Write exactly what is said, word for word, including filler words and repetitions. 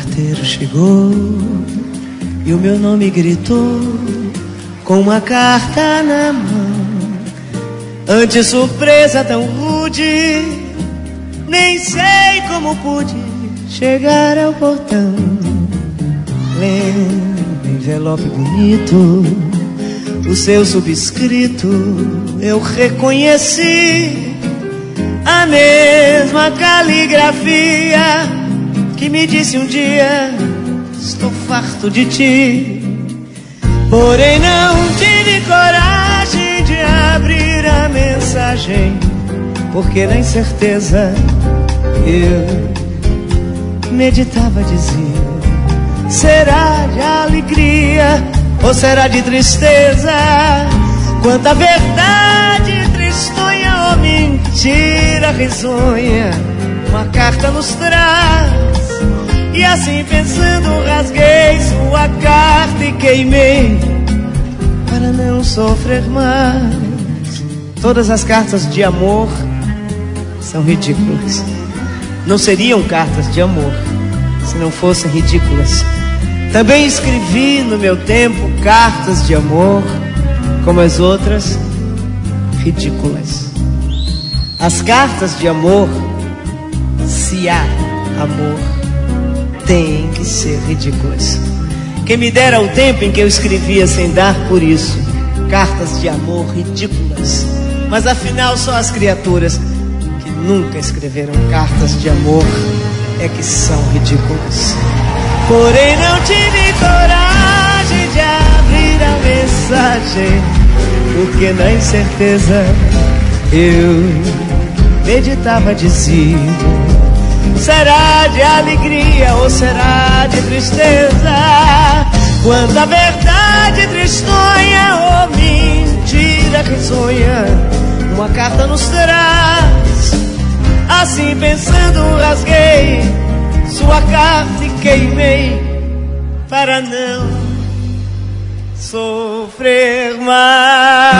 carteiro chegou e o meu nome gritou com uma carta na mão. Ante surpresa tão rude, nem sei como pude chegar ao portão. Lendo envelope bonito, o seu subscrito eu reconheci. A mesma caligrafia que me disse um dia: estou farto de ti. Porém não tive coragem de abrir a mensagem, porque na incerteza eu meditava dizer: será de alegria ou será de tristeza? Quanta verdade tristonha ou mentira risonha uma carta nos traz. E assim pensando rasguei sua carta e queimei para não sofrer mais. Todas as cartas de amor são ridículas. Não seriam cartas de amor se não fossem ridículas. Também escrevi no meu tempo cartas de amor, como as outras, ridículas. As cartas de amor, se há amor, têm que ser ridículas. Quem me dera o tempo em que eu escrevia sem dar por isso cartas de amor ridículas. Mas afinal só as criaturas que nunca escreveram cartas de amor é que são ridículas. Porém não tive coragem de abrir a mensagem, porque na incerteza eu meditava dizer: será de alegria ou será de tristeza? Quanta verdade tristonha ou mentira risonha uma carta nos traz. Assim pensando rasguei sua carta e queimei para não sofrer mais.